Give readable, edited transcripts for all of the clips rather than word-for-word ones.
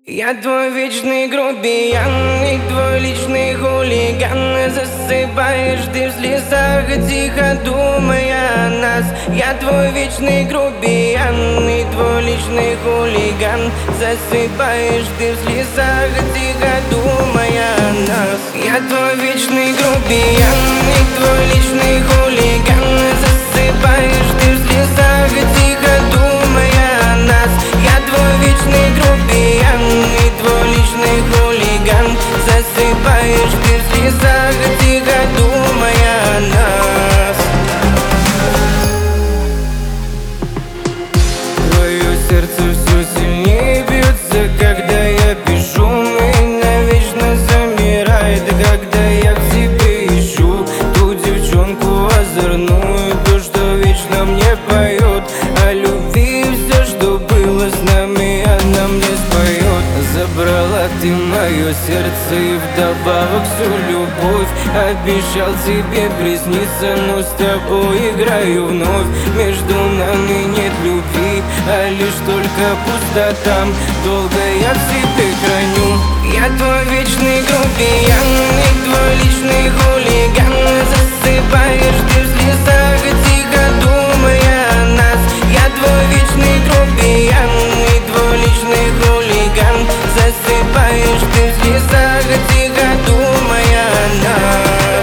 Я твой вечный грубиян и твой личный хулиган. Засыпаешь ты в слезах, тихо думая о нас. Я твой вечный грубиян и твой личный хулиган. Засыпаешь ты в слезах, тихо думая о нас. Я твой вечный грубиян и твой личный хулиган. Засыпаешь ты в слезах, тихо думая о нас. Я твой вечный грубиян и твой личный хулиган. Засыпаешь ты в слезах, тихо думая о нас. Твое сердце все сильнее бьется, когда я пишу. Меня вечно замирает, когда я в тебе ищу ту девчонку озорную, то, что вечно мне поет о любви. Все, что было с нами, она мне споет. Забрала ты мое сердце и вдобавок всю любовь. Обещал тебе присниться, но с тобой играю вновь. Между нами нет любви, а лишь только пустота. Долго я в себе храню. Я твой вечный грубиян и твой личный хулиган. Засыпаешь ты в слезах, тихо думая о нас. Я твой вечный грубиян и твой личный хулиган. Засыпаешь ты в слезах, тихо думая о нас.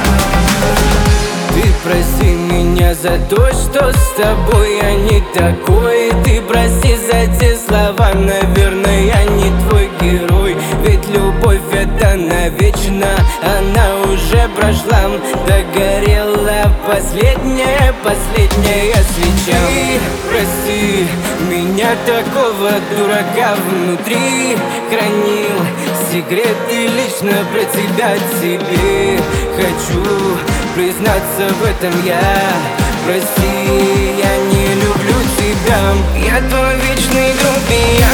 Ты прости меня за то, что с тобой я не такой. Ты прости за те слова, наверное, я не твой герой. Ведь любовь это навечно, она уже прошла. Догорела последняя свеча. Ты прости меня, такого дурака внутри. Хранил секреты лично про тебя тебе. Хочу признаться в этом я. Прости, я не люблю тебя. Я твой вечный грубиян